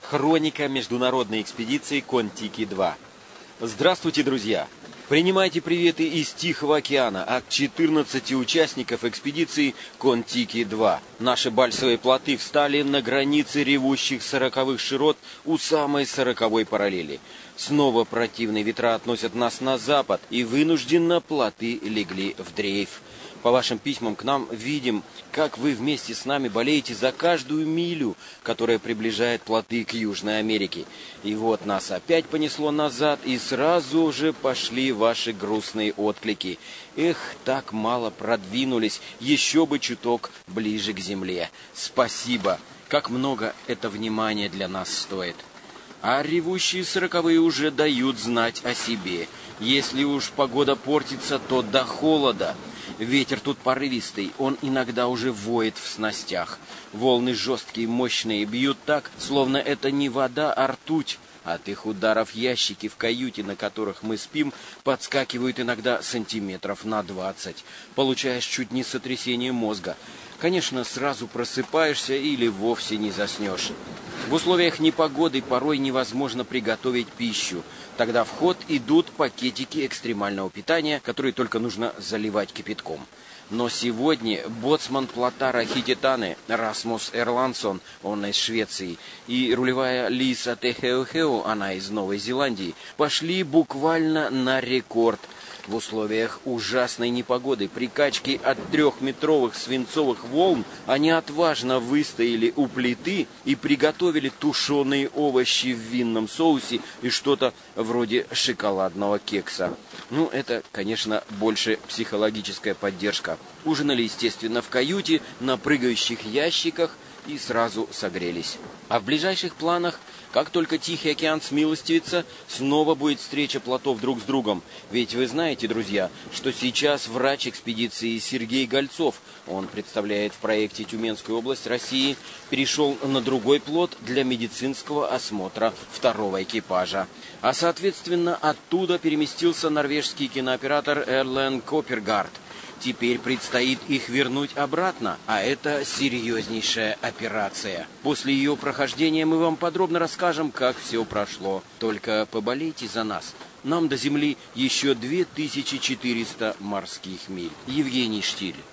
Хроника международной экспедиции Кон-Тики-2. Здравствуйте, друзья! Принимайте приветы из Тихого океана от 14 участников экспедиции Кон-Тики-2. Наши бальсовые плоты встали на границе ревущих 40-х широт у самой 40-й параллели. Снова противные ветра относят нас на запад, и вынужденно плоты легли в дрейф. По вашим письмам к нам видим, как вы вместе с нами болеете за каждую милю, которая приближает плоты к Южной Америке. И вот нас опять понесло назад, и сразу же пошли ваши грустные отклики. Эх, так мало продвинулись, еще бы чуток ближе к земле. Спасибо, как много это внимание для нас стоит. А ревущие 40-е уже дают знать о себе. Если уж погода портится, то до холода. Ветер тут порывистый, он иногда уже воет в снастях. Волны жесткие, мощные, бьют так, словно это не вода, а ртуть. От их ударов ящики в каюте, на которых мы спим, подскакивают иногда сантиметров на 20. Получаешь чуть не сотрясение мозга. Конечно, сразу просыпаешься или вовсе не заснешь. В условиях непогоды порой невозможно приготовить пищу. Тогда в ход идут пакетики экстремального питания, которые только нужно заливать кипятком. Но сегодня боцман плота Рахититаны Расмус Эрландсон, он из Швеции, и рулевая Лиса Техеохеу, она из Новой Зеландии, пошли буквально на рекорд. В условиях ужасной непогоды, при качке от 3-метровых свинцовых волн, они отважно выстояли у плиты и приготовили тушеные овощи в винном соусе и что-то вроде шоколадного кекса. Это, конечно, больше психологическая поддержка. Ужинали, естественно, в каюте, на прыгающих ящиках и сразу согрелись. А в ближайших планах, как только Тихий океан смилостивится, снова будет встреча плотов друг с другом. Ведь вы знаете, друзья, что сейчас врач экспедиции Сергей Гольцов, он представляет в проекте Тюменскую область России, перешел на другой плот для медицинского осмотра второго экипажа. А соответственно, оттуда переместился норвежский кинооператор Эрлен Коппергард. Теперь предстоит их вернуть обратно, а это серьезнейшая операция. После ее прохождения мы вам подробно расскажем, как все прошло. Только поболейте за нас. Нам до Земли еще 2400 морских миль. Евгений Штиль.